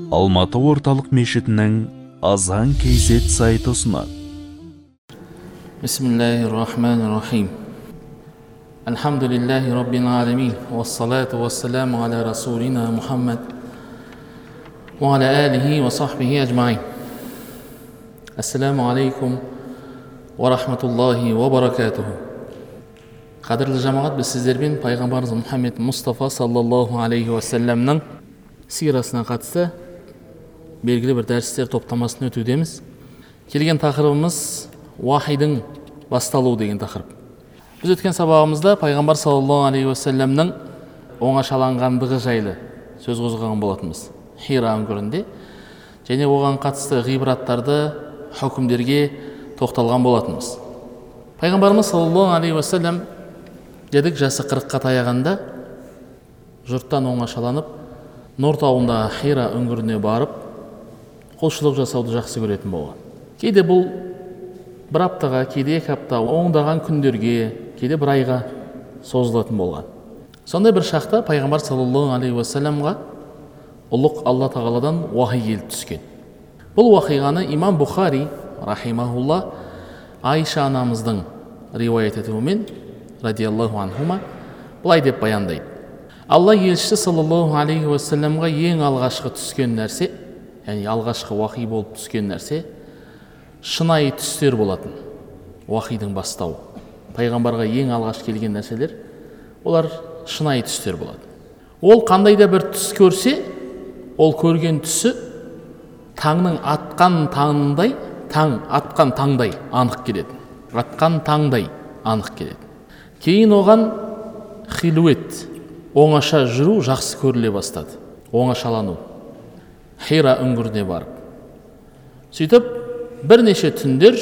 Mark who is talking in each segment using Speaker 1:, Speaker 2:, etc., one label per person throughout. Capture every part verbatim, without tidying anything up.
Speaker 1: Алматы орталық мешітінің азан кейзет сайты ұсынады.
Speaker 2: Бисмиллахир-рахманир-рахим. Алхамдулиллахи раббил аламин. Вассалату вассаламу аля расулина Мухаммад ва аля алихи ва сахбихи аджмаин. Ассаламу алейкум ва рахматуллахи ва баракатуху. Қадірлі жамағат, біз сіздермен пайғамбарымыз Мұхаммед Мұстафа саллаллаху алейхи ва салламның сирасына қатысты белгілі бір дәрістер топтамасын өтудеміз. Келген тақырыбымыз уахидың басталуы деген тақырып. Біз өткен сабағымызда пайғамбар саллаллаху алейхи ва салламның оңашаланғандығы жайлы сөз қозғаған болатынбыз Хира үңгірінде, және оған қатысты ғибраттарды, хүкімдерге тоқталған болатынбыз. Пайғамбарымыз саллаллаху алейхи ва саллям дедік жасы қырыққа таяғанда жұрттан оңашаланып Нұр тауындағы Хира үңгіріне барып құлшылық жасауды жақсы көретін болған. Кейде бұл бір аптаға, кейде екі апта, оңдаған күндерге, кейде бір айға созылатын болған. Сондай бір шақта пайғамбар саллаллаху алейхи ва салламға ұлық Алла тағаладан уахи келіп түскен. Бұл уақиғаны имам Бухари рахимахулла Айша анамыздың риуаят етуімен радиаллаху анхума былай деп баяндайды. Алла елшісі саллаллаху алейхи ва салламға ең алғашқы түскен нәрсе, яғни алғашқы уахи болып түскен нәрсе шынайы түстер болатын. Уахидың бастауы. Пайғамбарға ең алғаш келген нәрселер олар шынайы түстер болады. Ол қандай да бір түс көрсе, ол көрген түсі таңның атқан таңдай, таң атқан таңдай анық келеді. Атқан таңдай анық келеді. Кейін оған хилует, оңаша жүру жақсы көріле бастады. Оңашалану. Хира үңгіріне барып. Сөйтіп, бірнеше түндер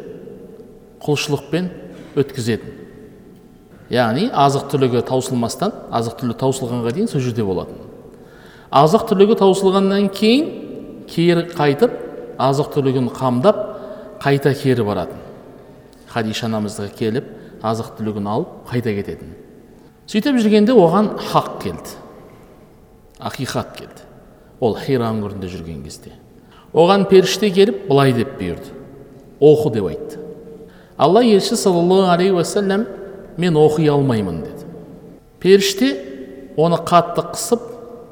Speaker 2: құлшылықпен өткізетін. Яғни, азық түлігі таусылмастан, азық түлігі таусылғанға дейін сол жерде болатын. Азық түлігі таусылғаннан кейін, кері қайтып, азық түлігін қамдап, қайта кері баратын. Хадиша анамыздығы келіп, азық түлігін алып, қайта кететін. Сөйтіп жүргенде оған хақ келді. Ақиқат келді. Ол Хира үңгірінде жүрген кезде. Оған періште келіп, былай деп бұйырды. Оқы деп айтты. Алла елші саллаллаху алейхи ва саллям, мен оқи алмаймын деді. Періште оны қатты қысып,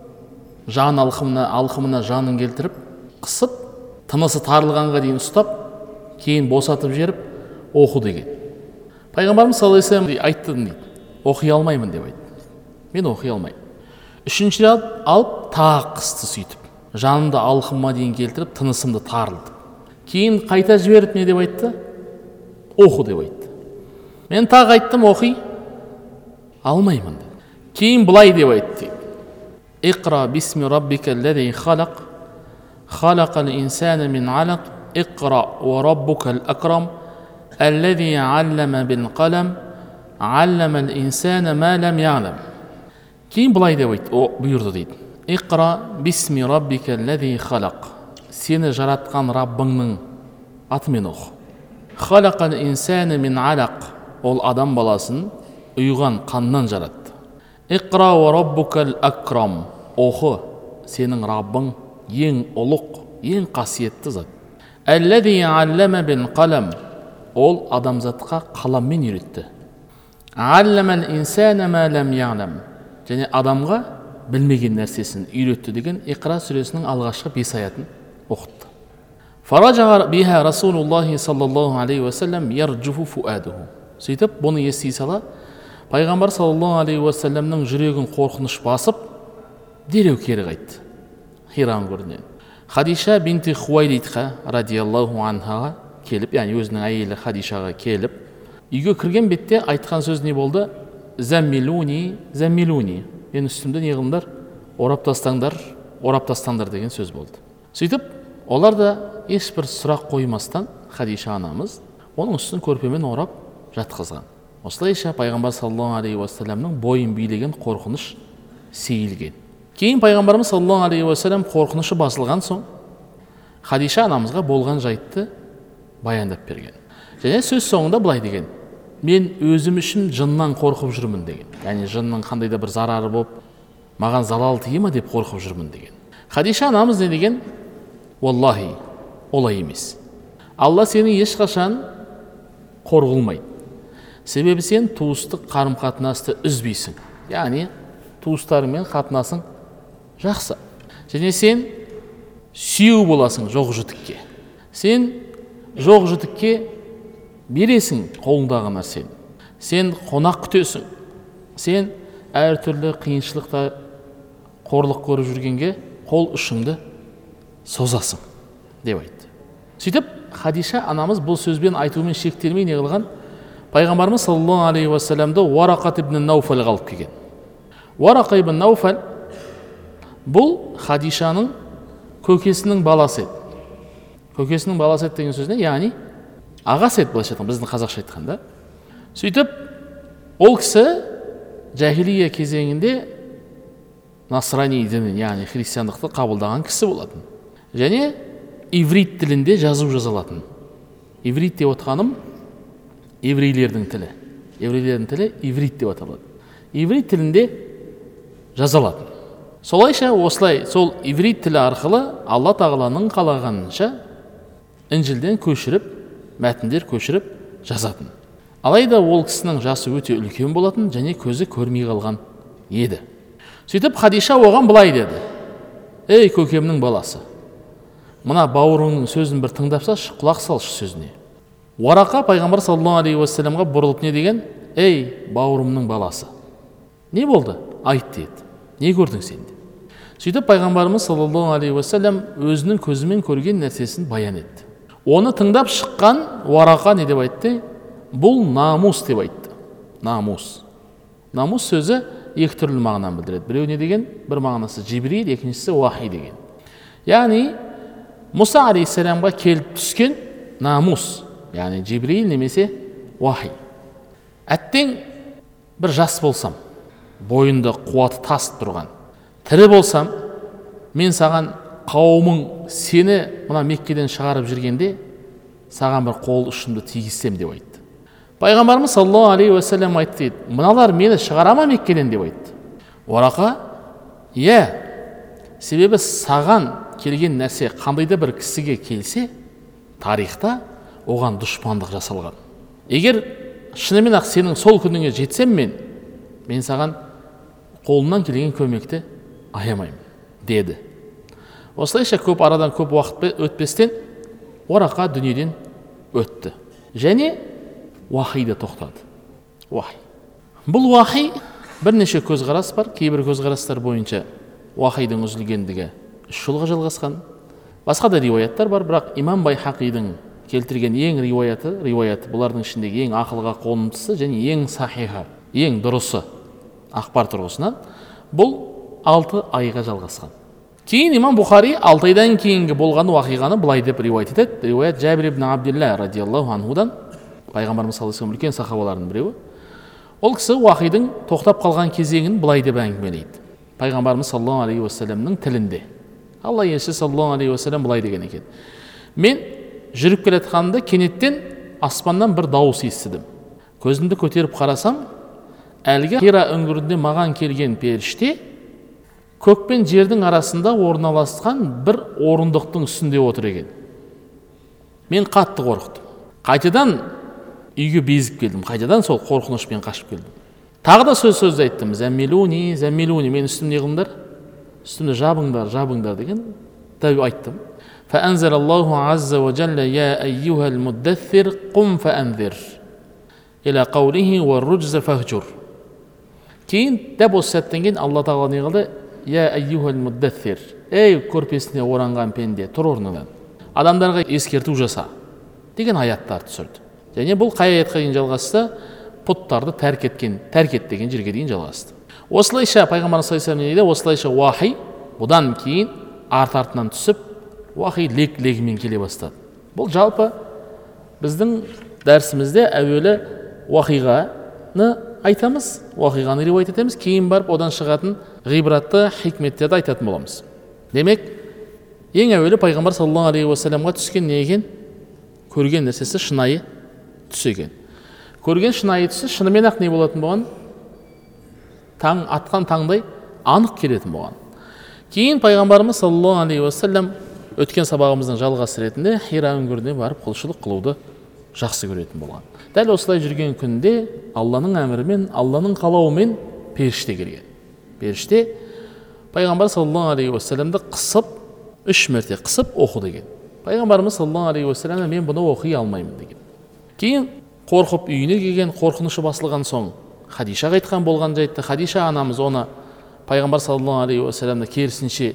Speaker 2: жан алқымына, алқымына жанын келтіріп, қысып, тынысы тарылғанға дейін ұстап, кейін босатып жеріп, оқы деген. Пайғамбарымыз саллаллаху алейхи ва саллям айтты дейді. Оқи алмаймын деп айтты. Мен оқи алмаймын. Үшінші рет алып, тағы қысты сөйтіп. Жанымды алқыма дейін келтіріп, тынысымды тарылды. Кейін қайта жіберіп не деп айтты? Оқы деп айтты. Мен тағы айттым, оқи алмаймын деді. Кейін былай деп айтты. Иқра бисми раббика аллази халақ, халақал инсана мин алақ, иқра ва раббукал акрам, аллази аллама бил қалам, алламал инсана ма лам я'лам. Кейін былай деп айтты, о, бұйырды дейді. Иқра бисми раббика аллази халақ. Сені жаратқан Раббыңның атымен оқы. Халақал инсана мин алақ. Ол адам баласын ұйған қаннан жаратты. Иқра ва раббукал акрам. Оқы, сенің Раббың ең ұлық, ең қасиетті зат. Аллази аллама бил қалам. Ол адамзатқа қаламмен үйретті. Алламал инсана ма лам я'лам. Және адамға білмеген нәрсесін үйретті деген Иқра сүресінің алғашқы бес аятын оқытты. Фаража биха Расулуллахи саллаллаху алейхи ва саллям ярджуфу фуадуху. Сөйтіп, бұны ести сала, пайғамбар саллаллаху алейхи ва саллямның жүрегін қорқыныш басып, дереу кері қайтты. Хира үңгірінен. Хадиша бинти Хуайлидқа радиаллаху анхаға келіп, яғни өзінің әйелі Хадишаға келіп, үйге кірген бетте айтқан сөз не болды? Заммилуни, заммилуни. Мен үстімді не қылыңдар? Орап тастаңдар, орап тастаңдар деген сөз болды. Сөйтіп, олар да ешбір сұрақ қоймастан Хадиша анамыз оның үстін көрпемен орап жатқызған. Осылайша пайғамбар саллаллаху алейхи ва салламның бойын билеген қорқыныш сейілген. Кейін пайғамбарымыз саллаллаху алейхи ва саллям қорқынышы басылған соң Хадиша анамызға болған жайтты баяндап берген. Және сөз соңында былай деген: мен өзім үшін жыннан қорқып жүрмін деген. Яғни жынның қандай да бір зарары болып, маған залал тие ма деп қорқып жүрмін деген. Хадиша анамыз не деген? Уаллахи, олай емес. Алла сені ешқашан қор қылмайды. Себебі сен туыстық қарым-қатынасты үзбейсің. Яғни туыстарыңмен қатынасың жақсы. Және сен сүйеу боласың жоқ жітікке. Сен жоқ жітікке бересің қолыңдағы нәрсені. Сен қонақ күтесің. Сен әртүрлі қиыншылықта қорлық көріп жүргенге қол ұшыңды созасың деп айтты. Сөйтіп Хадиша анамыз бұл сөзбен айтумен шектелмей не қылған? Пайғамбарымыз саллаллаху алейхи уассаламды Уарақат ибн Науфалға алып келген. Уарақа ибн Науфал бұл Хадишаның көкесінің баласы еді. Көкесінің баласы еді деген сөзіне, яғни ағасы еді, былайша айтқанда, біздің қазақша айтқанда. Сөйтіп ол кісі жахилия кезеңінде насрани дінін, яғни христиандықты қабылдаған кісі болатын. Және иврит тілінде жазу жазалатын. Иврит деп отқаным еврейлердің тілі. Еврейлердің тілі иврит деп аталады. Иврит тілінде жазалатын. Солайша осылай сол иврит тілі арқылы Алла тағаланың қалағанынша Інжілден көшіріп, мәтіндер көшіріп жазатын. Алайда ол кісінің жасы өте үлкен болатын және көзі көрмей қалған еді. Сөйтіп Хадиша оған былай деді: ей көкемнің баласы, мына бауырыңның сөзін бір тыңдапса, құлақ салшы сөзіне. Уарақа пайғамбар саллаллаху алейхи уассаламға бұрылып не деген? Ей бауырымның баласы, не болды? Айт деді. Не көрдің сен? Сөйтіп пайғамбарымыз саллаллаху алейхи уассалам өзінің көзімен көрген нәрсесін баян етті. Оны тыңдап шыққан Уарақа не деп айтты? Бұл намус деп айтты. Намус. Намус сөзі екі түрлі мағынаны білдіреді. Біреу не деген? Бір мағынасы Жибрил, екіншісі Уахи деген. Яғни Мұса алейхиссаламға келіп түскен намус, яғни Жибрил немесе Уахи. Әттең бір жас болсам, бойында қуаты тасып тұрған, тірі болсам, мен саған қауымың сені мына Меккеден шығарып жүргенде саған бір қол ұшымды тигізсем деп айтты. Пайғамбарымыз саллаллаху алейхи уассалам айтты дейді: мыналар мені шығара ма Меккеден деп айтты. Уарақа: иә, себебі саған келген нәрсе қандай да бір кісіге келсе, тарихта оған дұшпандық жасалған. Егер шынымен ақ сенің сол күніңе жетсем мен, мен саған қолымнан келген көмекті аямаймын деді. Осылайша көп арадан көп уақыт өтпестен Уарақа дүниеден өтті. Және Уахи да тоқтады. Уахи. Бұл Уахи бірнеше көзқарас бар. Кейбір көзқарастар бойынша Уахидің үзілгендігі үш жылға жалғасқан. Басқа да риуаяттар бар, бірақ имам Байхақидің келтірген ең риуаяты, риуаяты бұлардың ішіндегі ең ақылға қонымдысы және ең сахиха, ең дұрысы ақпар тұрғысынан бұл алты айға жалғасқан. Кейін имам Бұхари алты айдан кейінгі болған уақиғаны былай деп риуаят етеді. Риуаят Жабир ибн Абдилла радиаллаху анхудан, пайғамбарымыз саллаллаху алейхи үлкен сахабалардың біреуі. Ол кісі уақидың тоқтап қалған кезеңін былай деп әңгімелейді. Пайғамбарымыз саллаллаху алейхи уассаламның тілінде. Алла елшісі саллаллаху алейхи уассалам былай деген екен: мен жүріп келе жатқанымда кенеттен аспаннан бір дауыс естідім. Көзімді көтеріп қарасам, әлгі Хира үңгірінде маған келген періште көк пен жердің арасында орналасқан бір орындықтың үстінде отыр екен. Мен қатты қорықтым. Қайтадан үйге безіп келдім. Қайтадан сол қорқынышпен қашып келдім. Тағы да сөз сөз айттым: зәммилуни, зәммилуни, мен үстімде не қылыңдар? Үстімді жабыңдар, жабыңдар деген тәу айттым. فأنزل الله عز وجل يا أيها المدثر قم فأنذر إلى قوله والرجز فهجر. Кейін дәп осы сәттен кейін Алла тағала не қылды? Я أيها المدثر, ей көрпесіне оранған пенде, тұр орнынан, адамдарға ескерту жаса деген аяттар түсірді. Және бұл қай аятқа дейін жалғасты? Пұттарды тәрк еткен, тәрк ет деген жерге дейін жалғасты. Осылайша пайғамбар саллаллаху алейхи уассалам осылайша уахи бұдан кейін арт-артынан түсіп уахи лек-легімен келе бастады. Бұл жалпы біздің дәрісімізде әуелі уақиғаны айтамыз, уақиғаны риуаят етеміз, кейін барып одан шығатын ғибратты хикметтерді айтатын боламыз. Демек, ең әуелі пайғамбар саллаллаху алейхи уассаламға түскен не екен? Көрген нәрсесі шынайы түс екен. Көрген шынайы түсі шынымен ақ не болатын болған? Таң атқан таңдай анық келетін болған. Кейін пайғамбарымыз саллаллаху алейхи уассалам өткен сабағымыздың жалғасы ретінде Хира үңгіріне барып құлшылық қылуды жақсы көретін болған. Дәл осылай жүрген күнде Алланың әмірімен, Алланың қалауымен періште келген. Періште пайғамбар саллаллаху алейхи уассаламды қысып, үш мәрте қысып оқы деген. Пайғамбарымыз саллаллаху алейхи уассалам мен бұны оқи алмаймын деген. Кейін қорқып үйіне келген, қорқынышы басылған соң Хадишаға айтқан болған жайтты. Хадиша анамыз оны пайғамбар саллаллаху алейхи уассаламды керісінше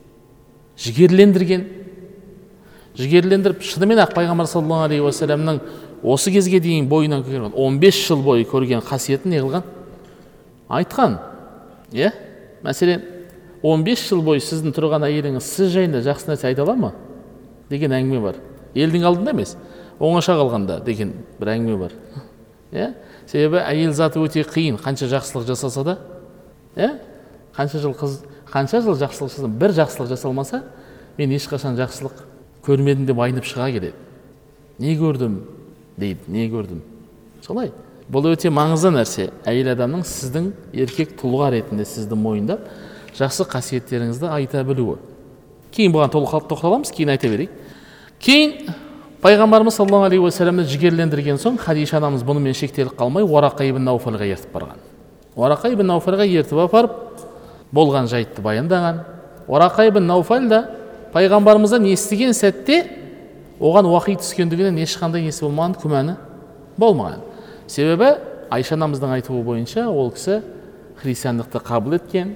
Speaker 2: жігерлендірген. Жігерлендіріп, шынымен ақ пайғамбар саллаллаху алейхи уассаламның осы кезге дейін бойынан көрген он бес жыл бойы көрген қасиетін не қылған? Айтқан. Иә? Мәселен, он бес жыл бойы сіздің тұрған әйеліңіз сіз жайында жақсы нәрсе айта ала ма? Деген әңгіме бар. Елдің алдында емес, оңаша қалғанда деген бір әңгіме бар. Иә? Себебі әйел заты өте қиын, қанша жақсылық жасаса да, иә? Қанша жыл қыз, қанша жыл жақсылық жасаса, бір жақсылық жасалмаса, мен ешқашан жақсылық көрмедім деп айнып шыға келеді. Не көрдім дейді, не көрдім. Солай. Бұл өте маңызды нәрсе. Әйел адамның сіздің еркек тұлға ретінде сізді мойындап, жақсы қасиеттеріңізді айта білуі. Кейін бұған толық тоқталамыз, кейін айта берейік. Кейін пайғамбарымыз саллаллаху алейхи уассаламды жігерлендірген соң Хадиша анамыз бұнымен шектеліп қалмай Уарақа ибн Науфалға ертіп барған. Уарақа ибн Науфалға ертіп апарып болған жайтты баяндаған. Уарақа ибн Науфал да пайғамбарымыздан естіген сәтте оған уахи түскендігінен ешқандай несі болмаған, күмәні болмаған. Себебі Айша анамыздың айтуы бойынша ол кісі христиандықты қабыл еткен,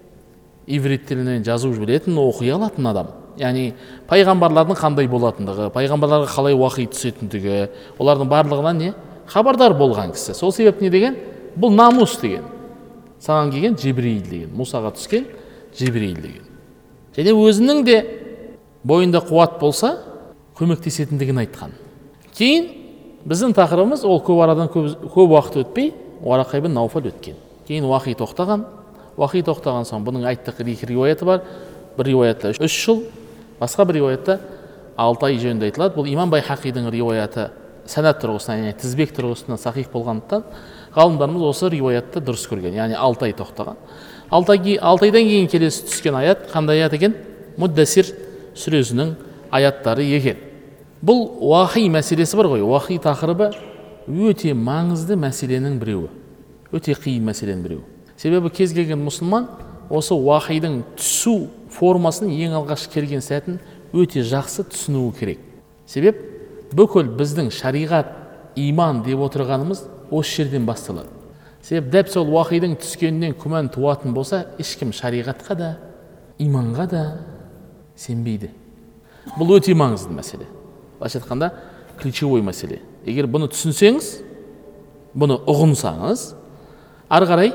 Speaker 2: иврит тілінен жазу білетін, оқи алатын адам. Яғни пайғамбарлардың қандай болатындығы, пайғамбарларға қалай уахи түсетіндігі, олардың барлығынан не хабардар болған кісі. Сол себеп не деген? Бұл намус деген. Саған келген Жибрил деген, Мусаға түскен Жибрил деген. Және өзінің де бойында қуат болса, көмектесетіндігін айтқан. Кейін біздің тақырыбымыз ол көп арадан көп, көп уақыт өтпей Уарақа ибн Науфал өткен. Кейін уахи тоқтаған. Уахи тоқтаған соң бұның айттық екі риуаяты бар. Бір риуаятта үш жыл, басқа бір риуаятта алты ай жөнінде айтылады. Бұл имам Байхақидің риуаяты санат тұрғысынан, яғни тізбек тұрғысынан сахих болғандықтан ғалымдарымыз осы риуаятты дұрыс көрген, яғни алты ай тоқтаған. алты айдан кейін келесі түскен аят қандай аят екен? Муддасир сүресінің аяттары екен. Бұл уахи мәселесі бар ғой, уахи тақырыбы өте маңызды мәселенің біреуі, өте қиын мәселенің біреуі. Себебі кез келген мұсылман осы уахидің түсу формасын ең алғаш келген сәтін өте жақсы түсінуі керек. Себеп бүкіл біздің шариғат, иман деп отырғанымыз осы жерден басталады. Себеп дәп сол уахидің түскенінен күмән туатын болса, ешкім шариғатқа да, иманға да сенбейді. Бұл өте маңызды мәселе. Былайша айтқанда, ключевой мәселе. Егер бұны түсінсеңіз, бұны ұғынсаңыз, ары қарай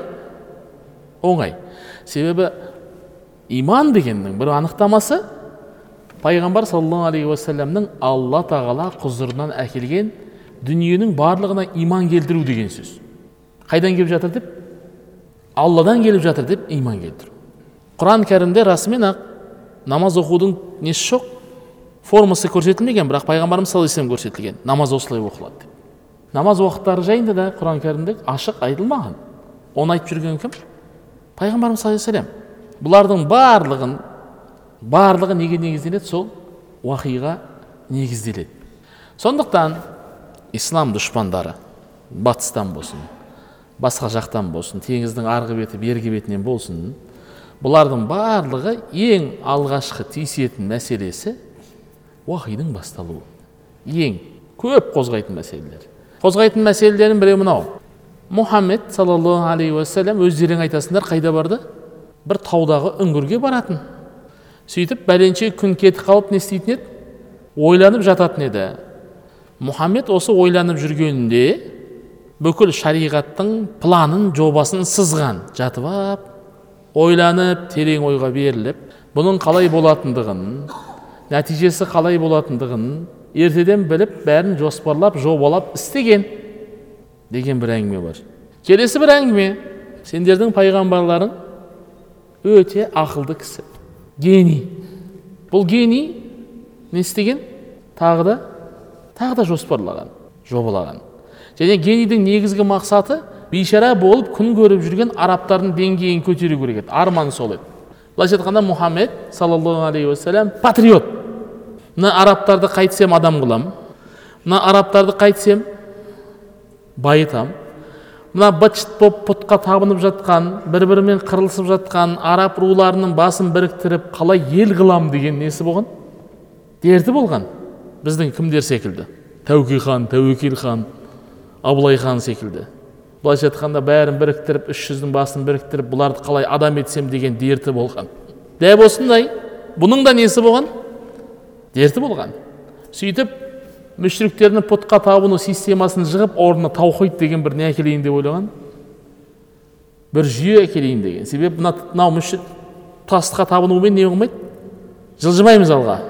Speaker 2: оңай. Себебі иман дегеннің бір анықтамасы пайғамбар саллаллаху алейхи уассаламның Алла тағала құзырынан әкелген дүниенің барлығына иман келтіру деген сөз. Қайдан келіп жатыр деп? Алладан келіп жатыр деп иман келтіру. Құран кәрімде расымен ақ намаз оқудың несі жоқ, формасы көрсетілмеген, бірақ пайғамбарымыз саллаллаху алейхи вассалам көрсетілген. Намаз осылай оқылады деп. Намаз уақыттары жайында да Құран кәрімде ашық айтылмаған. Оны айтып жүрген кім? Пайғамбарымыз саллаллаху алейхи вассалам. Бұлардың барлығын барлығы неге негізделеді? Сол уахиға негізделеді. Сондықтан ислам дұшпандары батыстан болсын, басқа жақтан болсын, теңіздің арғы беті бергі бетінен болсын, бұлардың барлығы ең алғашқы тиісетін мәселесі уахидің басталуы. Ең көп қозғайтын мәселелер. Қозғайтын мәселелердің бірі мынау. Мұхаммед саллаллаху алейхи уассалам өздерің айтасыңдар қайда барды? Бір таудағы үңгірге баратын. Сөйтіп бәленше күн кетіп қалып не істейтін еді? Ойланып жататын еді. Мұхаммед осы ойланып жүргенінде бүкіл шариғаттың планын, жобасын сызған. Жатып ап, ойланып, терең ойға беріліп, бұның қалай болатындығын, нәтижесі қалай болатындығын ертеден біліп, бәрін жоспарлап, жобалап істеген деген бір әңгіме бар. Келесі бір әңгіме, сендердің пайғамбарларың өте ақылды кісі, гений. Бұл гений не істеген? Тағы да, тағы да жоспарлаған, жобалаған. Және генийдің негізгі мақсаты бейшара болып күн көріп жүрген арабтардың деңгейін көтеру керек еді. Арман сол еді. былайша айтқанда Мұхаммед саллаллаху алейхи уассалам патриот. Мына арабтарды қайтсем адам қылам, мына арабтарды қайтсем байытам, мына быт-шыт боп пұтқа табынып жатқан, бір-бірімен қырылысып жатқан араб руларының басын біріктіріп қалай ел қылам деген несі болған? Дерті болған. Біздің кімдер секілді? Тәуке хан, Тәуекел хан, Абылай хан секілді. Былайша айтқанда бәрін біріктіріп, үш жүздің басын біріктіріп, бұларды қалай адам етсем деген дерті болған. Дәп осындай, бұның да несі болған? Дерті болған. Сөйтіп, мүшриктердің пұтқа табыну системасын жығып, орнына таухид деген бір не әкелейін деп ойлаған? Бір жүйе әкелейін деген. Себебі мынау мүшрик тасқа табынумен не қылмайды? Жылжымаймыз алға.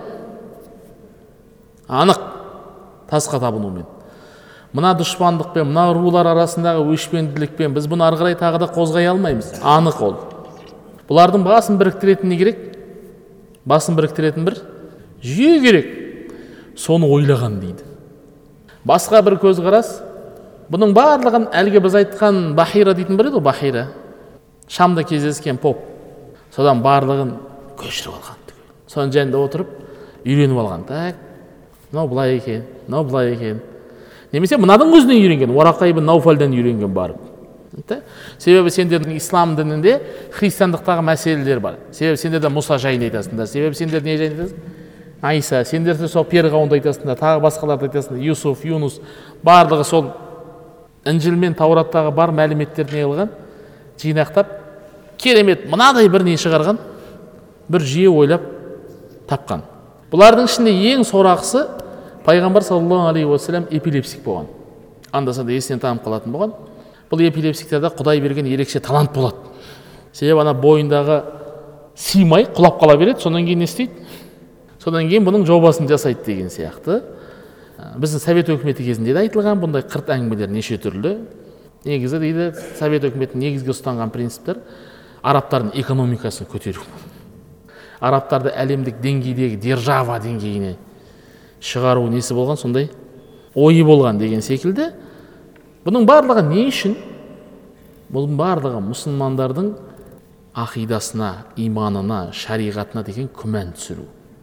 Speaker 2: Анық тасқа табынумен. Мына дұшпандықпен, мына рулар арасындағы өшпенділікпен біз бұны ары қарай тағы да қозғай алмаймыз. Анық ол. Бұлардың басын біріктіретін не керек? Басын біріктіретін бір жүйе керек. Соны ойлаған дейді. Басқа бір көзқарас, бұның барлығын әлгі біз айтқан Бахира дейтін бір еді, Бахира. Шамда кездескен поп. Содан барлығын көшіріп алған. Соның жанында отырып, үйреніп алған. Так, мынау былай екен, мынау былай екен. Немесе мынаның өзінен үйренген, Уарақа ибн Науфалдан үйренген барып. Себебі сендердің ислам дінінде христиандықтағы мәселелер бар. Себебі сендерде Мұса жайын айтасыңдар. Себебі сендер не жайын айтасыңдар? Айса, сендерде сол перғауынды айтасыңдар, тағы басқаларды айтасыңдар. Юсуф, Юнус, барлығы сол Інжіл мен Таураттағы бар мәліметтерді не қылған? Жинақтап, керемет, мынадай бір не шығарған? Бір жүйе ойлап тапқан. Бұлардың ішінде ең сорақысы Пайғамбар саллаллаху алейхи уассалам эпилепсик болған. Анда-санда есінен танып қалатын болған. Бұл эпилепсиктерде Құдай берген ерекше талант болады. Себебі ана бойындағы симай құлап қала береді, содан кейін не істейді? Содан кейін бұның жобасын жасайды деген сияқты. Біздің Совет өкіметі кезінде де айтылған бұндай қырт әңгімелер неше түрлі. Негізі дейді, Совет өкіметінің негізгі ұстанған принциптер арабтардың экономикасын көтеру. Арабтарды әлемдік деңгейдегі держава деңгейіне шығару несі болған, сондай ойы болған деген секілді. Бұның барлығы не үшін? Бұның барлығы мұсылмандардың ақидасына, иманына, шариғатына деген күмән түсіру.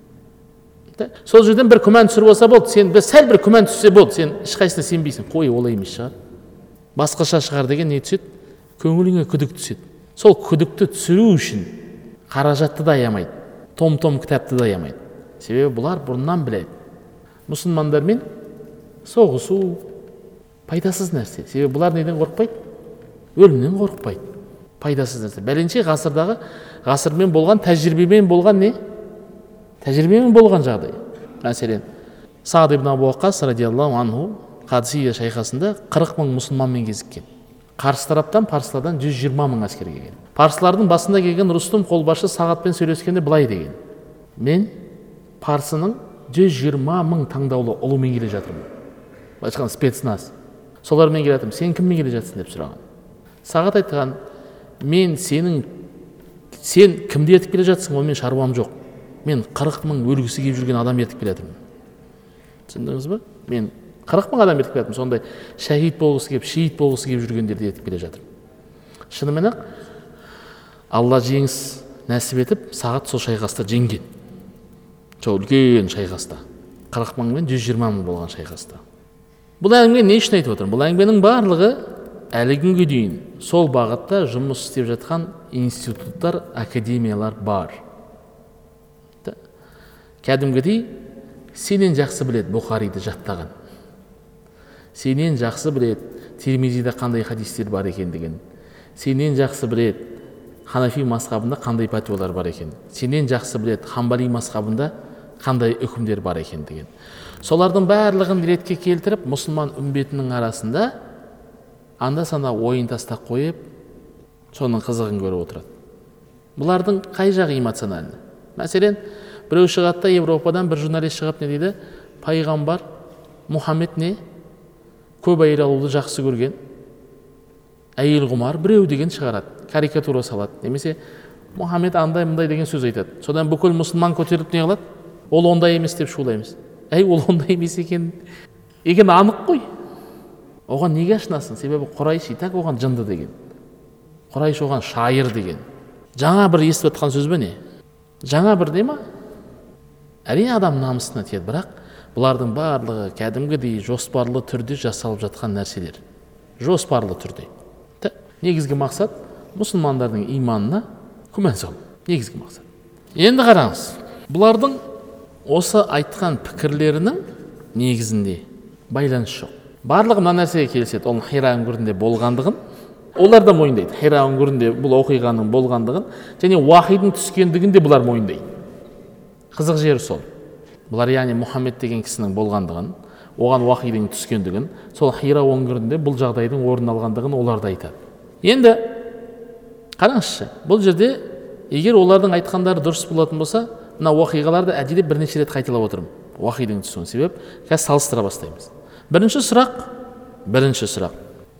Speaker 2: Сол жерден бір күмән түсіріп болса болды, сен сәл бір күмән түссе болды, сен ешқайсысына сенбейсің. Қой, олай емес шығар. Басқаша шығар деген не түседі? Көңіліңе күдік түседі. Сол күдікті түсіру үшін қаражатты да аямайды, том-том кітапты да аямайды. Себебі бұлар бұрыннан біледі. Мұсылмандармен соғысу пайдасыз нәрсе. Себебі бұлар неден қорықпайды? Өлімнен қорықпайды. Пайдасыз нәрсе. Бәленше ғасырдағы ғасырмен болған, тәжірибемен болған не? Тәжірибемен болған жағдай. Мәселен, Саад ибн Абу Ваққас радиаллаху анху Қадсия шайқасында қырық мың мұсылманмен кезіккен. Қарсы тараптан парсылардан жүз жиырма мың әскер келген. Парсылардың басында келген Рустум қолбасшы Сағатпен сөйлескенде былай деген: мен парсының жүз жиырма мың таңдаулы ұлымен келе жатырмын. Айтқан спецназ. Солармен келе жатырмын. Сен кіммен келе жатсың деп сұраған. Сағат айтқан: мен сенің сен кімді ертіп келе жатсың, онымен шаруам жоқ. Мен қырық мың өлгісі келіп жүрген адам ертіп келе жатырмын. Түсіндіңіз бе? Мен қырық мың адам ертіп келе жатырмын. Сондай шәһид болғысы келіп, шейіт болғысы келіп жүргендерді ертіп келе жатырмын. Шынымен ақ Алла жеңіс нәсіп етіп, Сағат сол шайқаста жеңген. Сол үлкен шайқаста. қырық мың мен жүз жиырма мың болған шайқаста. Бұл әңгіме не үшін айтып отырмын? Бұл әңгіменің барлығы әлі күнге дейін сол бағытта жұмыс істеп жатқан институттар, академиялар бар. Кәдімгідей сенен жақсы біледі Бұхариді жаттаған. Сенен жақсы біледі Тирмизиде қандай хадистер бар екендігін. Сенен жақсы біледі Ханафи мазхабында қандай пәтуалар бар екен. Сенен жақсы біледі Хамбали мазхабында қандай үкімдер бар екендігін. Солардың барлығын ретке келтіріп, мұсылман үмбетінің арасында анда-санда ойын тастап қойып, соның қызығын көріп отырады. Бұлардың қай жағы эмоциональны? Мәселен, біреу шығатта Европадан бір журналист шығып не дейді? Пайғамбар Мұхаммед не? Көп әйел алуды жақсы көрген. Әйел құмар біреу деген шығарады. Карикатура салады. Немесе Мұхаммед андай мындай деген сөз айтады. Содан бүкіл мұсылман көтеріліп не қылады? Ол ондай емес деп шулаймыз. Әй, ол ондай емес екен. Екен анық қой. Оған неге ашынасың? Себебі Құрайш и так оған жынды деген. Құрайш оған шайыр деген. жаңа бір естіп жатқан сөз бе не? Жаңа бір не ма? Әрине адам намысына тиеді, бірақ бұлардың барлығы кәдімгідей жоспарлы түрде жасалып жатқан нәрселер. Жоспарлы түрде. Негізгі мақсат мұсылмандардың иманына күмән салу. Негізгі мақсат. Енді қараңыз, бұлардың осы айтқан пікірлерінің негізінде байланыс жоқ. Барлығы мына нәрсеге келіседі, ол Хира үңгірінде болғандығын, олар да мойындайды. Хира үңгірінде бұл оқиғаның болғандығын және уахидың түскендігін де бұлар мойындайды. Қызық жері сол. Бұлар яғни Мұхаммед деген кісінің болғандығын, оған уахидың түскендігін, сол Хира үңгірінде бұл жағдайдың орын алғандығын олар да айтады. Енді қараңызшы, бұл жерде егер олардың айтқандары дұрыс болатын болса, мына оқиғаларды әдейілеп бірнеше рет қайталап отырмын. Уахидың түсуін себеп, қазір салыстыра бастаймыз. Бірінші сұрақ, бірінші сұрақ.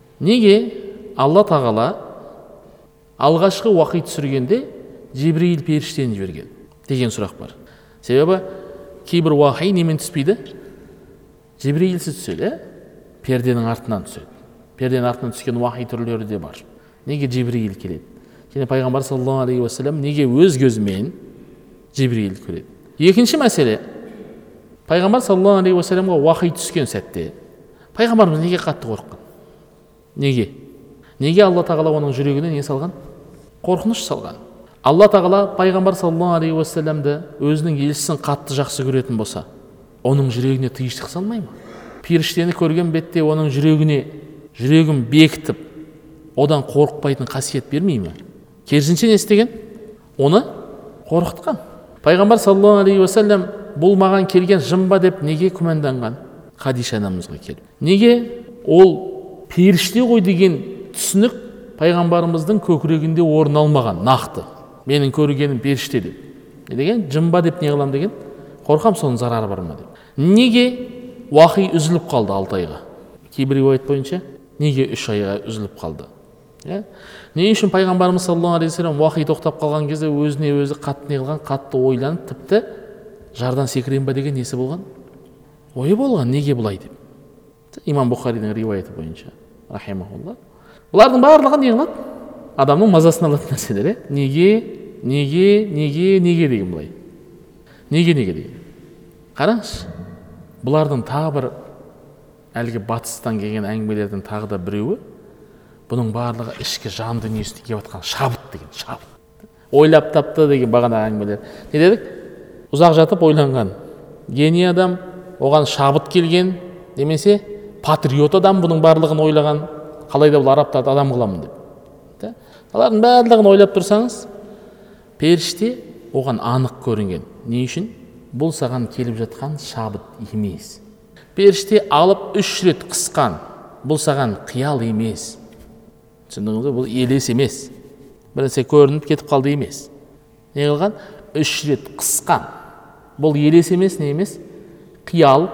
Speaker 2: Неге Алла тағала алғашқы уахид түсіргенде Жибрил періштені жіберген деген сұрақ бар. Себебі кейбір уахи немен түспейді? Жибрилсіз түседі, перденің артынан түседі. Перденің артынан түскен уахи түрлері де бар. Неге Жибрил келеді? Және пайғамбар саллаллаху алейхи уассалам неге өз көзімен Жибрил көреді? Екінші мәселе, пайғамбар саллаллаху алейхи уассаламға уахи түскен сәтте пайғамбарымыз неге қатты қорыққан? Неге? Неге Алла тағала оның жүрегіне не салған? Қорқыныш салған. Алла тағала пайғамбар саллаллаху алейхи уассаламды өзінің елшісін қатты жақсы көретін болса, оның жүрегіне тыйышдық салмай ма? Періштені көрген бетте оның жүрегіне жүрегін бекітіп, одан қорықпайтын қасиет бермей ме? Керісінше не істеген? Оны қорқытқан. Пайғамбар саллаллаху алейхи уассалам бұл маған келген жын ба деп неге күмәнданған? Хадиша анамызға келіп. Неге ол періште ғой деген түсінік пайғамбарымыздың көкірегінде орын алмаған, нақты. Менің көргенім періште деп. Не деген? Жын ба деп не қылам деген? Қорқам, соның зарары бар ма деп. Неге уахи үзіліп қалды алты айға? Кейбір риуаят бойынша неге үш айға үзіліп қалды? Не үшін пайғамбарымыз саллаллаху алейхи вассалам уахи тоқтап қалған кезде өзіне өзі қатты не қылған, қатты ойланып, тіпті жардан секірем ба деген несі болған? Ойы болған, неге бұлай деп. Имам Бұхаридің риуаяты бойынша, рахимахулла. Бұлардың барлығы не қылады? Адамның мазасын алатын нәрселер, неге, неге, неге, неге деген бұлай. Неге, неге деген. Қараңыз, бұлардың тағы бір әлгі батыстан келген әңгімелердің тағы да біреуі, бұның барлығы ішкі жан дүниесіне келіп жатқан шабыт деген, шабыт. Ойлап тапты деген бағана әңгімелер. Не дедік? Ұзақ жатып ойланған. Гений адам, оған шабыт келген, немесе патриот адам бұның барлығын ойлаған, қалай да бұл арабтарды адам қыламын деп. Олардың барлығын ойлап тұрсаңыз, періште оған анық көрінген. Не үшін? Бұл саған келіп жатқан шабыт емес. Періште алып үш рет қысқан, бұл саған қиял емес. Түсіндіңіз бе? Бұл елес емес. Біресе көрініп кетіп қалды емес. Не қылған? Үш рет қысқан. Бұл елес емес, не емес? Қиял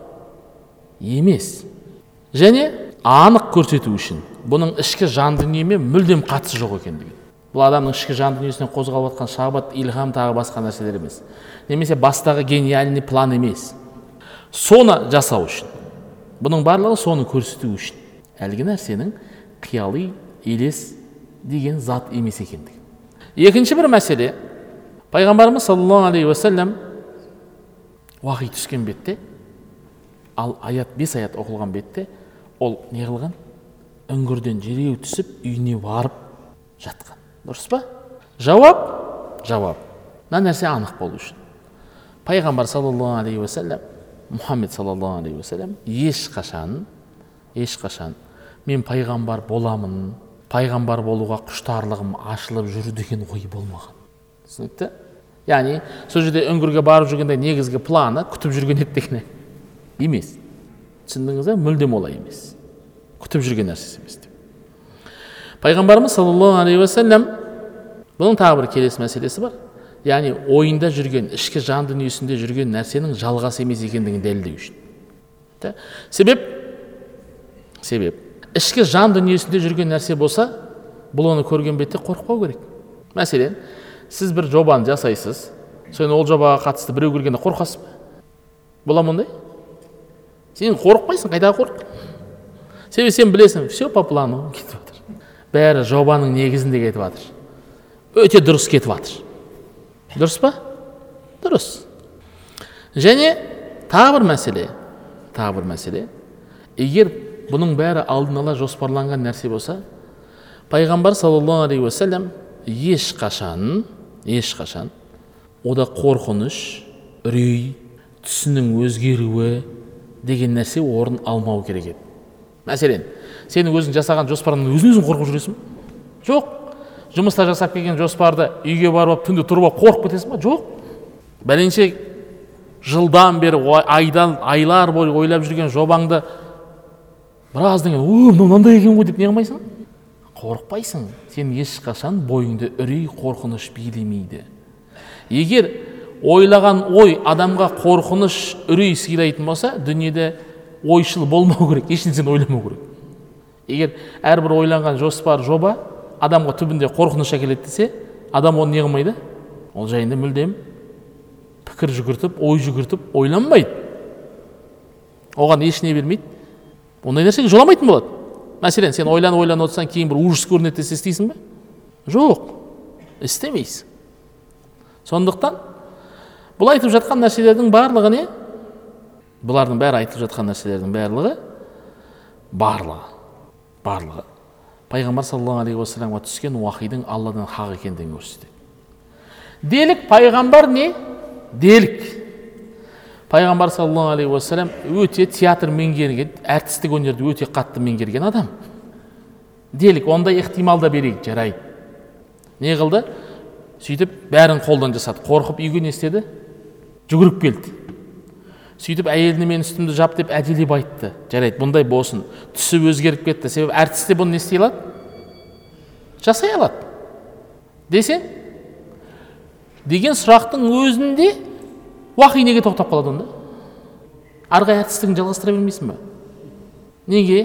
Speaker 2: емес. Және анық көрсету үшін бұның ішкі жан дүниемен мүлдем қатысы жоқ екендігі. Бұл адамның ішкі жан дүниесінен қозғалып жатқан шабыт, илхам тағы басқа нәрселер емес. Немесе бастағы гениальный план емес. Соны жасау үшін. Бұның барлығы соны көрсету үшін. Әлгі нәрсенің қиялы, елес деген зат емес екендігі. Екінші бір мәселе, пайғамбарымыз саллаллаху алейхи уассалам уахи түскен бетте, ал аят бес аят оқылған бетте, ол не қылған? Үңгірден жереу түсіп, үйіне барып жатқан. Дұрыс па? Жауап, жауап. Мына нәрсе анық болу үшін. Пайғамбар саллаллаху алейхи уассалам, Мұхаммед саллаллаху алейхи уассалам ешқашан, ешқашан мен пайғамбар боламын, пайғамбар болуға құштарлығым ашылып жүр деген ой болмаған. Түсінікті? Яғни, сол жерде үңгірге барып жүргенде негізгі планы күтіп жүрген еді деген емес. Түсіндіңіз бе? Мүлдем олай емес. Күтіп жүрген нәрсесі емес деп. Пайғамбарымыз саллаллаху алейхи уассалам бұның тағы бір келесі мәселесі бар. Яғни ойында жүрген, ішкі жан дүниесінде жүрген нәрсенің жалғасы емес екендігін дәлелдеу үшін. Себеп, себеп, ішкі жан дүниесінде жүрген нәрсе болса, бұл оны көрген бетте қорықпау керек. Мәселен, сіз бір жобаны жасайсыз, сен ол жобаға қатысты біреу көргенде қорқасыз ба? Бола мұндай? Сен қорықпайсың, қайда қорық? Себебі сен білесің, все по плану кетіп жатыр. Бәрі жобаның негізінде кетіп жатыр. өте дұрыс кетіп жатыр. Дұрыс па? Дұрыс. Және тағы бір мәселе, тағы бір мәселе, егер бұның бәрі алдын ала жоспарланған нәрсе болса, пайғамбар саллаллаху алейхи уассалам ешқашан, ешқашан ода қорқыныш, үрей, түсінің өзгеруі деген нәрсе орын алмау керек еді. Мәселен, сенің өзің жасаған жоспарыңнан өзің-өзің қорқып жүресің бе? Жоқ. Жұмыста жасап келген жоспарды үйге барып түнде тұрып алып қорқып кетесің ба? Жоқ. Бәленше жылдан бері, айдан, айлар бойы ойлап жүрген жобаңды біраздан кейін, "О, мынандай екен ғой" деп не қылмайсың? Қорықпайсың. Сен ешқашан бойыңды үрей, қорқыныш билемейді. Егер ойлаған ой адамға қорқыныш, үрей сыйлайтын болса, дүниеде ойшыл болмау керек, ешнәрсені ойламау керек. Егер әрбір ойланған жоспар, жоба адамға түбінде қорқыныш әкеледі десе, адам оны не қылмайды? Ол жайында мүлдем пікір жүгіртіп, ой жүгіртіп ойланбайды. Оған еш не бермейді. Ондай нәрсеге жоламайтын болады. Мәселен, сен ойланып ойланып отырсаң, кейін бір ужас көрінеді десе істейсің бе? Жоқ, істемейсің. Сондықтан бұл айтып жатқан нәрселердің барлығы не? Бұлардың бәрі айтып жатқан нәрселердің барлығы барлығы барлығы пайғамбар саллаллаху алейхи уассаламға түскен уахидың Алладан хақ екендігін көрсетеді. Делік пайғамбар не? Делік. Пайғамбар саллаллаху алейхи уассалам өте театр меңгерген, әртістік өнерді өте қатты меңгерген адам. Делік, ондай ихтимал да берейік, жарайды. Не қылды? Сөйтіп бәрін қолдан жасады. Қорқып үйге не істеді? Жүгіріп келді. Сөйтіп әйеліне мен үстімді жап деп әдейілеп айтты. Жарайды, бұндай болсын. Түсі өзгеріп кетті. Себебі әртісте бұны не істей алады? Жасай алады. Десең, деген сұрақтың өзінде уахи неге тоқтап қалады онда? Арғы әртістігін жалғастыра бермейсің ба? Неге?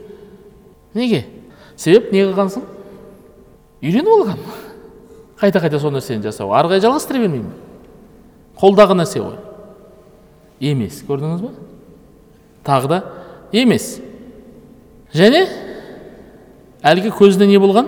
Speaker 2: Неге? Себеп не қылғансың? Үйреніп алған. Қайта-қайта сол нәрсені жасау. Арғы жалғастыра бермеймін. Қолдағы нәрсе ғой. Емес, көрдіңіз ба? Тағы да емес. Және әлгі көзінде не болған?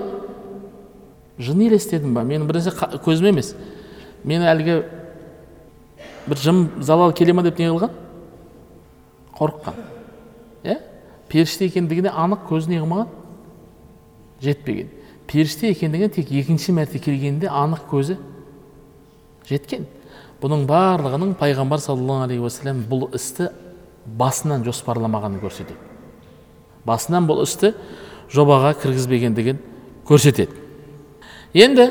Speaker 2: Жын елестедім ба? Менің бірінші көзім емес. Мені әлгі бір жым залал келе ма деп не қылған? Қорыққан. Е? Періште екендігіне анық көзіне қылмаған? Жетпеген. Періште екендігіне тек екінші мәрте келгенде анық көзі жеткен. Бұның барлығының пайғамбар саллаллаху алейхи уассалам бұл істі басынан жоспарламағанын көрсетеді. Басынан бұл істі жобаға кіргізбегендігін көрсетеді. Енді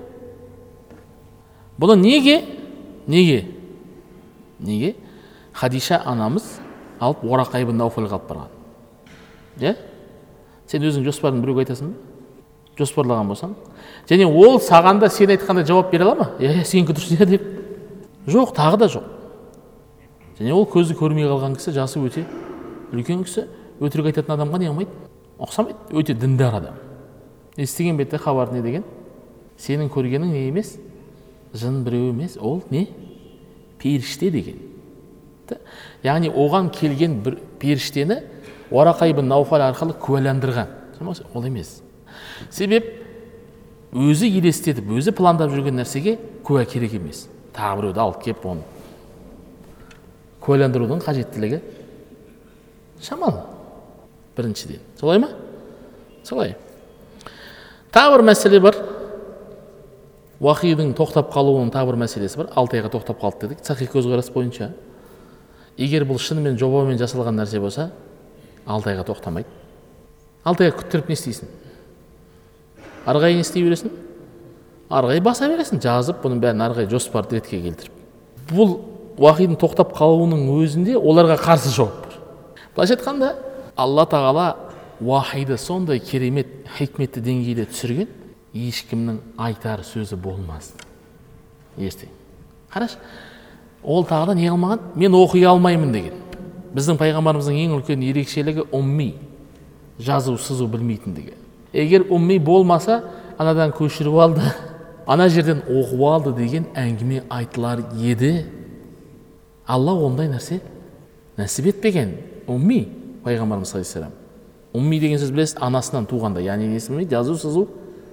Speaker 2: бұны неге, неге, неге Хадиша анамыз алып Орақай ибн Науфалға алып барған? Е? Сен өзің жоспарын біреуге айтасың ба? Жоспарлаған болсаң. Және ол сағанда сен айтқанда жауап бере ала ма? Е, сенікі дұрыс деп. Жоқ, тағы да жоқ. Және ол көзі көрмей қалған кісі, жасы өте үлкен кісі, өтірік айтатын адамға не қылмайды? Ұқсамайды. Өте діндар адам. Естіген бетте хабар не деген? Сенің көргенің не емес? Жын біреу емес, ол не? Періште деген. Яғни оған келген бір періштені Орақай ибн Науфал арқылы куәландырған. Ол емес. Себеп өзі елестетіп, өзі пландап жүрген нәрсеге куә керек емес. Тағы біреуді алып кеп оны куәландырудың қажеттілігі шамалы. Біріншіден. Солай ма? Солай. Тағы бір мәселе бар. Уахидың тоқтап қалуының тағы бір мәселесі бар. Алты айға тоқтап қалды дедік. Сахих көзқарас бойынша. Егер бұл шынымен жобамен жасалған нәрсе болса, алты айға тоқтамайды. Алты айға күттіріп не істейсің? Арғай не істей бересің? Арғай баса бересің, жазып, бұның бәрін арғай жоспарды ретке келтіріп. Бұл уахидың тоқтап қалуының өзінде оларға қарсы жауап бар. Былайша айтқанда, Алла тағала уахиды сондай керемет, хикметті деңгейде түсірген, ешкімнің айтар сөзі болмас. Естің. Қараш, ол тағы да не қылмаған? Мен оқи алмаймын деген. Біздің пайғамбарымыздың ең үлкен ерекшелігі умми, жазу, сызу білмейтіндігі. Егер умми болмаса, анадан көшіріп алды, ана жерден оқып алды деген әңгіме айтылар еді. Алла ондай нәрсе нәсіп етпеген. Умми, пайғамбарымыз саллаллаху алейхи ва саллям. Умми деген сөз білесіз, анасынан туғанда, яғни несі білмейді, жазу, сызу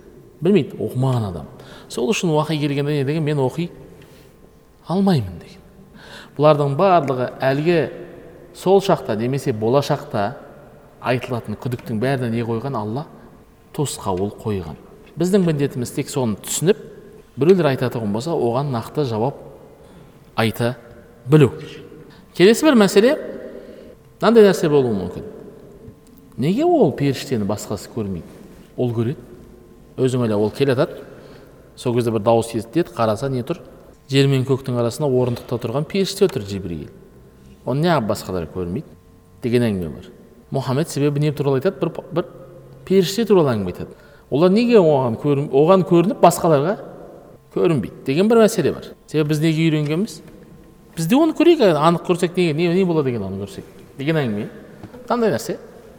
Speaker 2: білмейді, оқымаған адам. Сол үшін уақи келгенде не деген, мен оқи алмаймын деген. Бұлардың барлығы әлгі сол шақта немесе болашақта айтылатын күдіктің бәріне не қойған? Алла тосқауыл қойған. Біздің міндетіміз тек соны түсініп, біреулер айтатұғын болса, оған нақты жауап айта білу. Келесі бір мәселе, мынандай нәрсе болуы мүмкін. Неге ол періштені басқасы көрмейді? Ол көреді. Өзің ойла, ол келатады. Сол кезде бір дауыс естіледі, қараса не тұр? Жер мен көктің арасында орындықта тұрған періште отыр, Жибрил. Оны неғып басқалар көрмейді деген әңгіме бар. Мұхаммед себебі не туралы айтады? Бір, бір періште туралы әңгіме айтады. Олар неге оған, көрін, оған көрініп басқаларға көрінбейді деген бір мәселе бар. Себебі біз неге үйренгенбіз? Біз де оны көрейік, анық көрсек не, не, не болады деген оны көрсек деген әңгіме. Қандай нәрсе?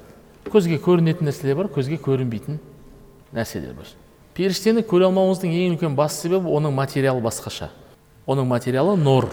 Speaker 2: Көзге көрінетін нәрселер бар, көзге көрінбейтін нәрселер бар. Періштені көре алмауымыздың ең үлкен басты себебі оның материалы басқаша. Оның материалы нұр.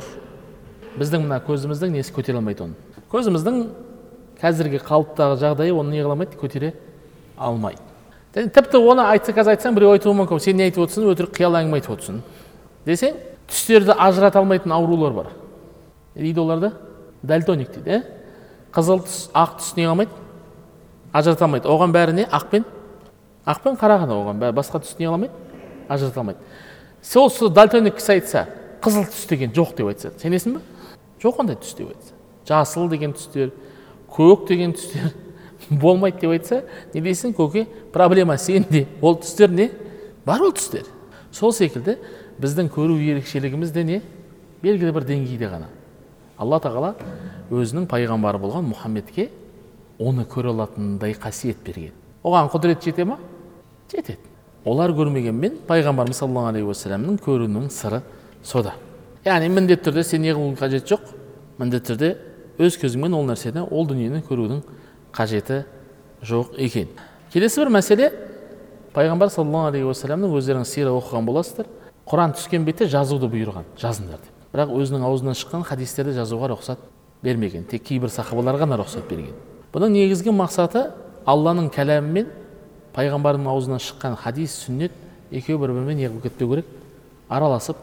Speaker 2: Біздің мына көзіміздің несі көтере алмайды оны. Көзіміздің қазіргі қалыптағы жағдайы оны не қыламайды, көтере алмайды. Тіпті оны айтса қазір айтсаң, біреу айтуы мүмкін, сен не айтып отырсың, өтірік қиял әңгіме айтып отырсың десең, түстерді ажырата алмайтын аурулар бар. Не дейді оларды? Дальтоник дейді, ә? Қызыл түс, ақ түс не қылмайды? Ажырата алмайды. Оған бәрі не? Ақ пен ақ пен қара ғана, оған бәрі басқа түс не қыламайды? Ажырата алмайды. Сол дальтоник кісі айтса, қызыл түс деген жоқ деп айтса, сенесің бе? Жоқ ондай түс деп айтса. Жасыл деген түстер, көк деген түстер болмайды деп айтса, не дейсің? Көке, проблема сенде. Ол түстер не? Бар ол түстер. Сол секілді біздің көру ерекшелігіміз де не? Белгілі бір деңгейде ғана. Алла тағала өзінің пайғамбары болған Мұхаммедке оны көре алатындай қасиет берген. Оған құдірет жете ма? Жетеді. Олар көрмегенмен пайғамбарымыз саллаллаху алейхи уассаламның көруінің сыры сода. Яғни міндетті түрде сен не қылуың қажет жоқ. Міндетті түрде өз көзіңмен ол нәрсені, ол дүниені көрудің қажеті жоқ екен. Келесі бір мәселе, пайғамбар саллаллаху алейхи уассаламның өздеріңіз сира оқыған боласыздар. Құран түскен бетте жазуды бұйырған, жазыңдар деп. Бірақ өзінің аузынан шыққан хадистерді жазуға рұқсат бермеген. Тек кейбір сахабаларға ғана рұқсат берген. Бұның негізгі мақсаты Алланың кәләмімен пайғамбардың аузынан шыққан хадис, сүннет екеуі бір-бірімен неғып кетпеу керек, араласып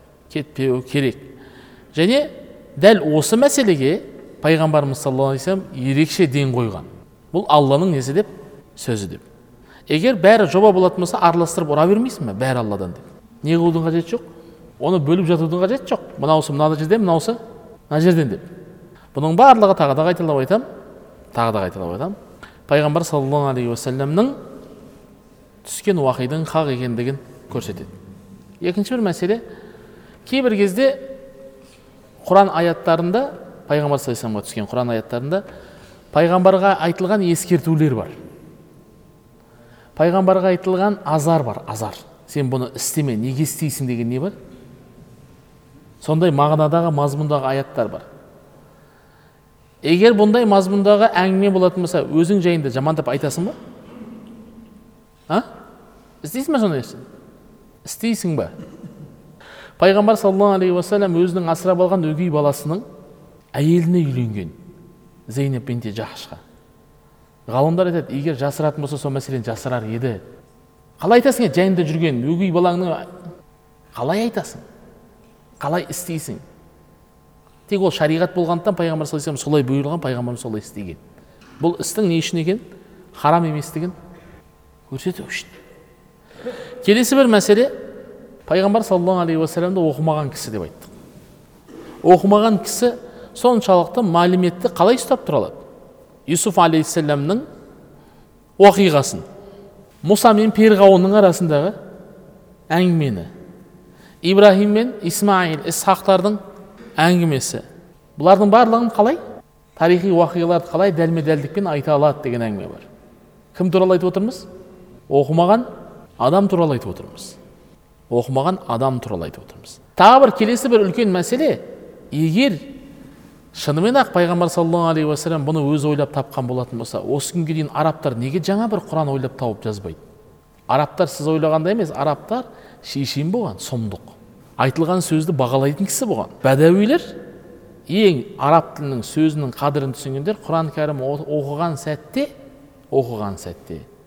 Speaker 2: кетпеу керек. Және дәл осы мәселеге пайғамбарымыз саллаллаху алейхи вассалам ерекше ден қойған. Бұл Алланың несі деп? Сөзі деп. Егер бәрі жоба болатын болса, араластырып ұра бермейсің бе? Бәрі Алладан деп. Не қылудың қажеті жоқ. Оны бөліп жатудың қажеті жоқ. Мынаусы мына жерден, мынаусы мына жерден деп. Бұның барлығы тағы да қайталап айтам, тағы да қайталап айтам. Пайғамбар саллаллаху алейхи уассаламның түскен уақидың хақ екендігін көрсетеді. Екінші бір мәселе, кейбір кезде Құран аяттарында, пайғамбар саллаллаху алейхи уассаламға түскен Құран аяттарында пайғамбарға айтылған ескертулер бар. Пайғамбарға айтылған азар бар, азар. Сен бұны істеме, неге істейсің деген не бар? Сондай мағынадағы, мазмұндағы аяттар бар. Егер бұндай мазмұндағы әңгіме болатын болса, өзің жайында жамандап айтасың ба? А? Істейсің ба сондай нәрсені? Істейсің ба? Пайғамбар саллаллаху алейхи уассалам өзінің асырап алған өгей баласының әйеліне үйленген, Зейнеп бинти Жахшқа. Ғалымдар айтады, егер жасыратын болса, сол мәселені жасырар еді. Қалай айтасың, жайында жүрген өгей балаңның қалай айтасың? Қалай істейсің? Тек ол шариғат болғандықтан пайғамбар саллаллаху алейхи вассалам солай бұйырылған, пайғамбар солай істеген. Бұл істің не үшін екен? Харам еместігін көрсету үшін. Келесі бір мәселе, пайғамбар саллаллаху алейхи вассаламды оқымаған кісі деп айттық. Оқымаған кісі соншалықты мәліметті қалай ұстап тұра алады? Юсуф алейхиссаламның уақиғасын, Мұса мен Перғауынның арасындағы әңгімені, Ибрахим мен Исмаил, Исхақтардың әңгімесі. Бұлардың барлығын қалай? Тарихи уақиғаларды қалай дәлме-дәлдікпен айта алады деген әңгіме бар. Кім туралы айтып отырмыз? Оқымаған адам туралы айтып отырмыз. Оқымаған адам туралы айтып отырмыз. Тағы бір келесі бір үлкен мәселе, егер шынымен ақ пайғамбар саллаллаху алейхи уассалам бұны өзі ойлап тапқан болатын болса, осы күнге дейін арабтар неге жаңа бір Құран ойлап тауып жазбайды? Арабтар сіз ойлағандай емес, арабтар шешен болған, сұмдық. Айтылған сөзді бағалайтын кісі болған. Бәдәуилер ең араб тілінің сөзінің қадірін түсінгендер Құран кәрім оқыған сәтте, оқыған сәтте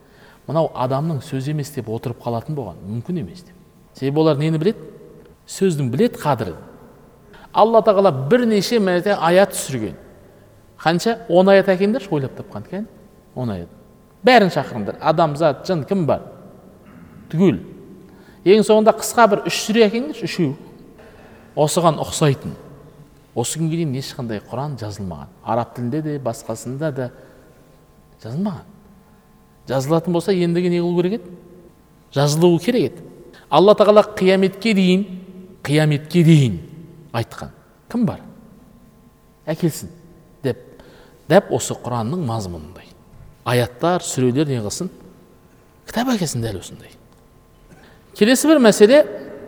Speaker 2: мынау адамның сөз емес деп отырып қалатын болған, мүмкін емес деп. Себебі олар нені білет? Сөздің білет қадірін. Алла тағала бірнеше мәрте аят түсірген. Қанша? он аят әкеліңдерші, ойлап тапқан екен. он аят. Бәрін шақырыңдар. Адам, зат, жын кім бар? Түгел. Ең соңында қысқа бір үш сүре әкеліңдерші, үшеу. Осыған ұқсайтын. Осы күнге дейін ешқандай Құран жазылмаған. Араб тілінде де, басқасында да жазылмаған. Жазылатын болса, ендігі не қылу керек еді? Жазылуы керек еді. Алла тағала қияметке дейін, қияметке дейін айтқан. Кім бар? Әкелсін деп. Деп осы Құранның мазмұнындай. Аяттар, сүрелер не қылсын? Кітап әкелсін дәл осындай. Келесі бір мәселе,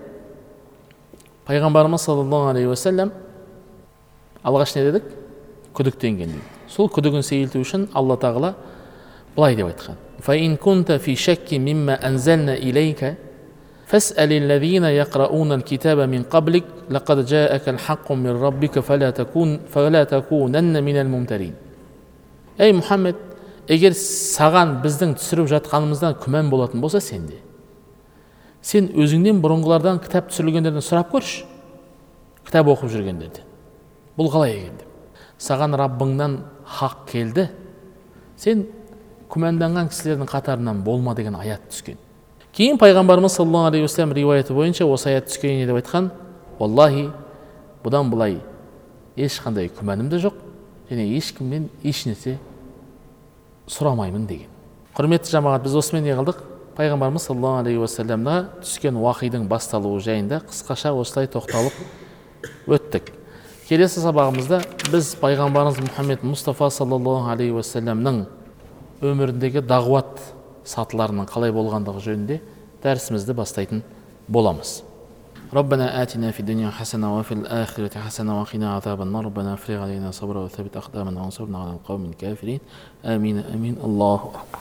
Speaker 2: пайғамбарымыз саллаллаху алейхи уассалам алғаш не дедік? Күдіктенген дейді. Сол күдігін сейілту үшін Алла тағала былай деп айтқан. فَإِنْ كُنْتَ فِي شَكٍّ مِمَّا أَنْزَلْنَا إِلَيْكَ فَاسْأَلِ الَّذِينَ يَقْرَؤُونَ الْكِتَابَ مِنْ قَبْلِكَ لَقَدْ جَاءَكَ الْحَقُّ مِنْ رَبِّكَ فَلَا تَكُونَ فَلَا تَكُونَنَّ مِنَ الْمُمْتَرِينَ. Ей Мұхаммед, егер саған біздің түсіріп жатқанымыздан күмән болатын болса сенде, сен өзіңнен бұрынғылардан кітап түсірілгендерден сұрап көрші, кітап оқып жүргендерден. Бұл қалай екен деп. Саған Раббыңнан хақ келді, сен күмәнданған кісілердің қатарынан болма деген аят түскен. Кейін пайғамбарымыз саллаллаху алейхи уассалам риуаяты бойынша осы аят түскеніне деп айтқан: "Валлахи, бұдан былай ешқандай күмәнім де жоқ, және ешкімнен ешнәрсе сұрамаймын" деген. Құрметті жамағат, біз осымен не қылдық? Пайғамбарымыз саллаллаху алейхи уассаламға түскен уақидың басталуы жайында қысқаша осылай тоқталып өттік. Келесі сабағымызда біз пайғамбарымыз Мұхаммед Мұстафа саллаллаху алейхи уассаламның өміріндегі дағуат сатыларының қалай болғандығы жөнінде дәрісімізді бастайтын боламыз. ربنا آتنا في الدنيا حسنة وفي الآخرة حسنة وقنا عذاب النار ربنا افرغ علينا صبرا وثبت أقدامنا وانصرنا على القوم الكافرين آمين آمين الله أكبر.